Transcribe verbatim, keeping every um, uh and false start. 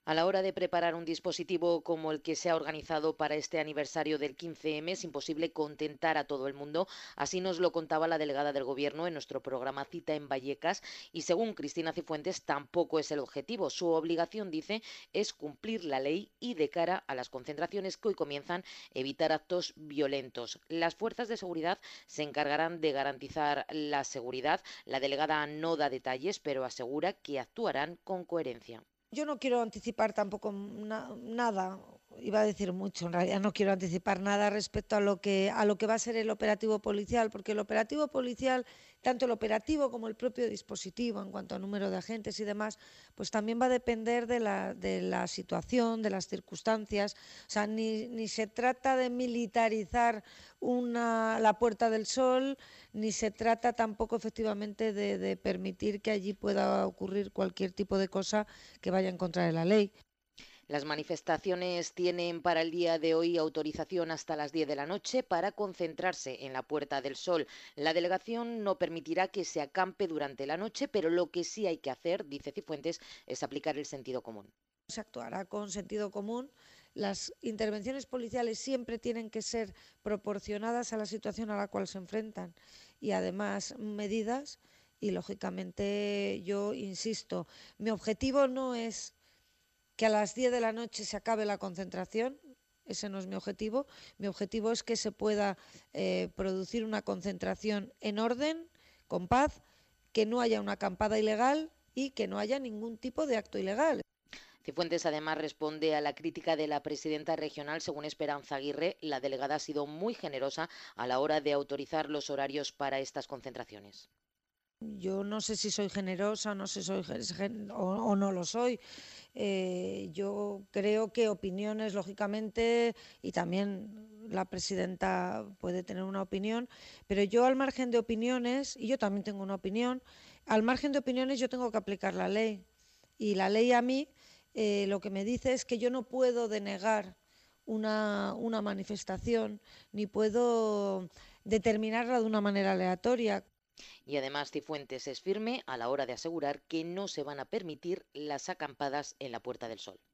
A la hora de preparar un dispositivo como el que se ha organizado para este aniversario del quince eme, es imposible contentar a todo el mundo. Así nos lo contaba la delegada del Gobierno en nuestro programa Cita en Vallecas y, según Cristina Cifuentes, tampoco es el objetivo. Su obligación, dice, es cumplir la ley y, de cara a las concentraciones que hoy comienzan, evitar actos violentos. Las fuerzas de seguridad se encargarán de garantizar la seguridad. La delegada no da detalles, pero asegura que actuarán con coherencia. Yo no quiero anticipar tampoco na- nada, iba a decir mucho, en realidad no quiero anticipar nada respecto a lo que a lo que va a ser el operativo policial, porque el operativo policial, tanto el operativo como el propio dispositivo en cuanto a número de agentes y demás, pues también va a depender de la, de la situación, de las circunstancias. O sea, ni, ni se trata de militarizar una, la Puerta del Sol, ni se trata tampoco efectivamente de, de permitir que allí pueda ocurrir cualquier tipo de cosa que vaya en contra de la ley. Las manifestaciones tienen para el día de hoy autorización hasta las diez de la noche para concentrarse en la Puerta del Sol. La delegación no permitirá que se acampe durante la noche, pero lo que sí hay que hacer, dice Cifuentes, es aplicar el sentido común. Se actuará con sentido común. Las intervenciones policiales siempre tienen que ser proporcionadas a la situación a la cual se enfrentan y además medidas. Y lógicamente yo insisto, mi objetivo no es que a las diez de la noche se acabe la concentración. Ese no es mi objetivo. Mi objetivo es que se pueda eh, producir una concentración en orden, con paz, que no haya una acampada ilegal y que no haya ningún tipo de acto ilegal. Cifuentes además responde a la crítica de la presidenta regional. Según Esperanza Aguirre, la delegada ha sido muy generosa a la hora de autorizar los horarios para estas concentraciones. Yo no sé si soy generosa, no sé si soy o, o no lo soy. Eh, yo creo que opiniones, lógicamente, y también la presidenta puede tener una opinión, pero yo al margen de opiniones, y yo también tengo una opinión, al margen de opiniones yo tengo que aplicar la ley. Y la ley a mí eh, lo que me dice es que yo no puedo denegar una, una manifestación, ni puedo determinarla de una manera aleatoria. Y además Cifuentes es firme a la hora de asegurar que no se van a permitir las acampadas en la Puerta del Sol.